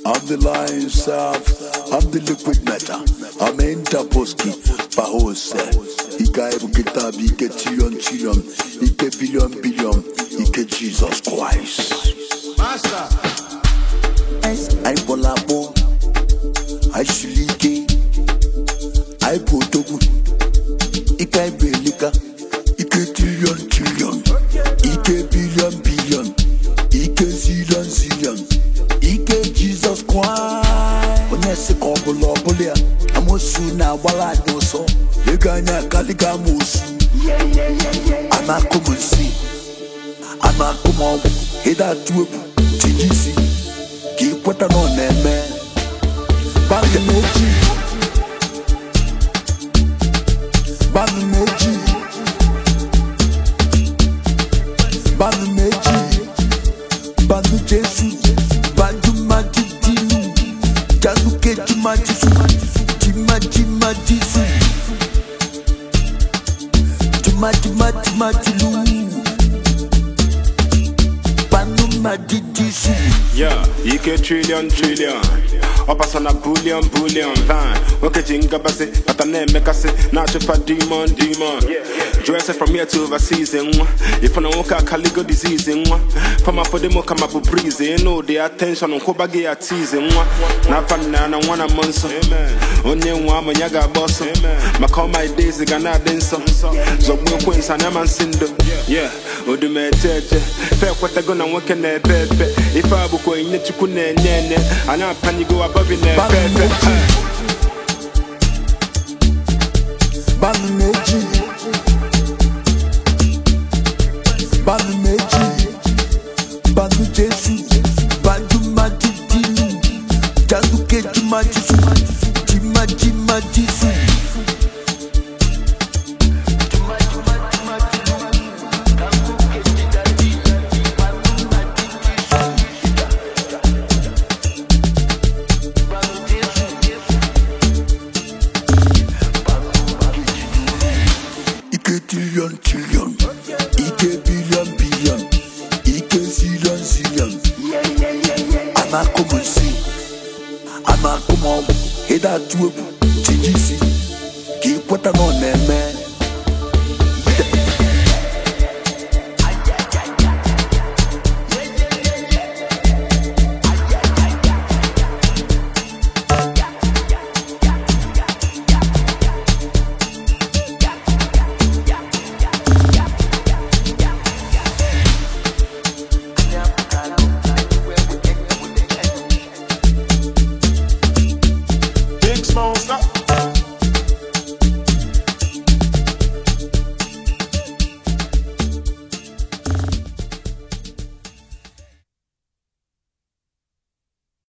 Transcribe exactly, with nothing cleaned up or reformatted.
I'm the lion self, I'm the liquid matter. I'm Interposki, Bahose. Ika ebu kitabi, Ike trillion trillion, Ike billion billion, Ike Jesus Christ. Master. I Bolabo, I Shilike, I Potogu, Ika Belika, Ike trillion trillion, Ike billion billion, Ike zillion zillion, Ike Jesus Christ. When I say Kobola Bolia, I'm also now while I know so. You gonna Kaligamus. I'm a common see. I'm a common. Head out to T G C. Keep what I'm on there, man. Banamoji. Banamoji. Banamoji. Banu Jesus. Banu Majidi. Januke Jimajisu. Jimajimajisu. Jimajimajimajilu. Banu Majidi. Yeah, Ike trillion trillion. Up on a bullion bullion van. Okay, jinga basse, but I name make us not for demon demon. Dress from here to overseas. If I don't walk out Caligo disease, from a for the mocha mabu breeze, you know the attention on Kobagi at teasing. Not from now, I want a monster. Only one when you got boss. My call my days, the Ghana dancer. So we're queens and I'm on Cinder. Yeah, would you make it? Fair what I gonna work in there, baby. If I would go in it, you couldn't, and I'm panic go above in there. Banamoji. Banamoji. Banu Jesus. Banu Majidi. Januke Jimajisu. Jimajimajisu. Trillion, trillion, Ike billion, billion, Ike zillion, zillion. I'm a common see. I'm a common. Head out to T G C. Keep what I'm on there, man.